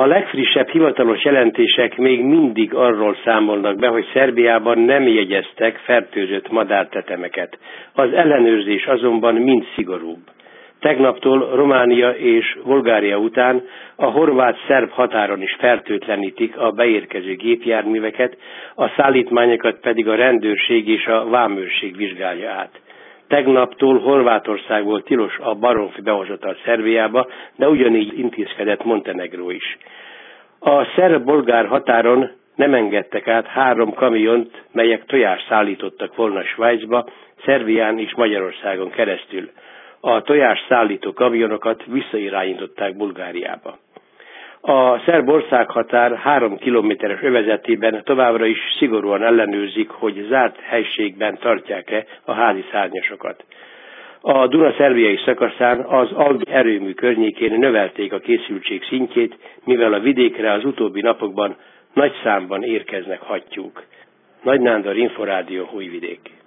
A legfrissebb hivatalos jelentések még mindig arról számolnak be, hogy Szerbiában nem jegyeztek fertőzött madártetemeket. Az ellenőrzés azonban mind szigorúbb. Tegnaptól Románia és Bulgária után a horvát-szerb határon is fertőtlenítik a beérkező gépjárműveket, a szállítmányokat pedig a rendőrség és a vámőrség vizsgálja át. Tegnaptól Horvátországból tilos a baromfi behozatal Szerbiába, de ugyanígy intézkedett Montenegró is. A szerb-bolgár határon nem engedtek át 3 kamiont, melyek tojást szállítottak volna Svájcba, Szerbián és Magyarországon keresztül. A tojást szállító kamionokat visszairányították Bulgáriába. A szerb országhatár 3 kilométeres övezetében továbbra is szigorúan ellenőrzik, hogy zárt helységben tartják-e a házi szárnyasokat. A Duna szerbiai szakaszán az Albi erőmű környékén növelték a készültség szintjét, mivel a vidékre az utóbbi napokban nagy számban érkeznek hattyúk. Nagy Nándor, Inforádió, Újvidék.